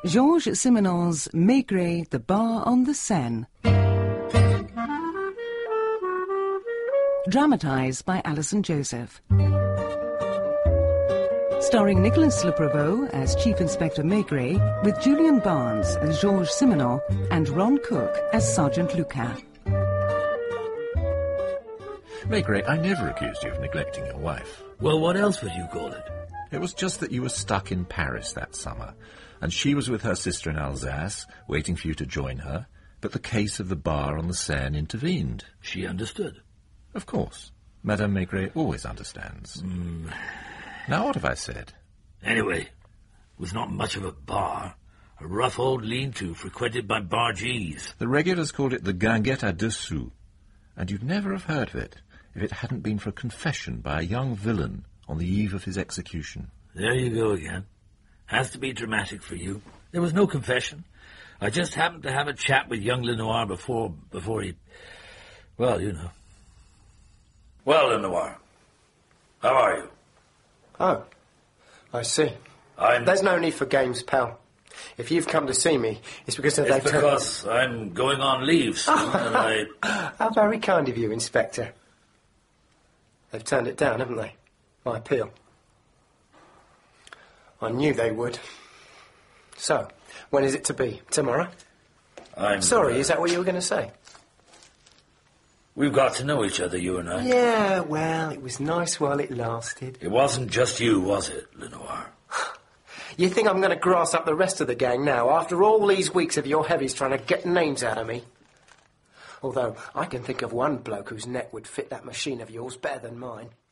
Georges Simenon's Maigret, the Bar on the Seine. Dramatised by Alison Joseph. Starring Nicolas Le Prevost as Chief Inspector Maigret, with Julian Barnes as Georges Simenon and Ron Cook as Sergeant Lucas. Maigret, I never accused you of neglecting your wife. Well, what else would you call it? It was just that you were stuck in Paris that summer, and she was with her sister in Alsace, waiting for you to join her, but the case of the bar on the Seine intervened. She understood. Of course. Madame Maigret always understands. Now what have I said? Anyway, it was not much of a bar. A rough old lean-to frequented by bargees. The regulars called it the Guinguette à deux sous, and you'd never have heard of it if it hadn't been for a confession by a young villain on the eve of his execution. There you go again. Has to be dramatic for you. There was no confession. I just happened to have a chat with young Lenoir before he... Well, you know. Well, Lenoir, how are you? Oh, I see. I'm... There's no need for games, pal. If you've come to see me, it's because of It's because I'm going on leave soon, and I... How very kind of you, Inspector. They've turned it down, haven't they? My appeal. I knew they would. So, when is it to be? Tomorrow? I'm... Sorry, is that what you were going to say? We've got to know each other, you and I. Yeah, well, it was nice while it lasted. It wasn't just you, was it, Lenoir? You think I'm going to grass up the rest of the gang now, after all these weeks of your heavies trying to get names out of me? Although, I can think of one bloke whose neck would fit that machine of yours better than mine.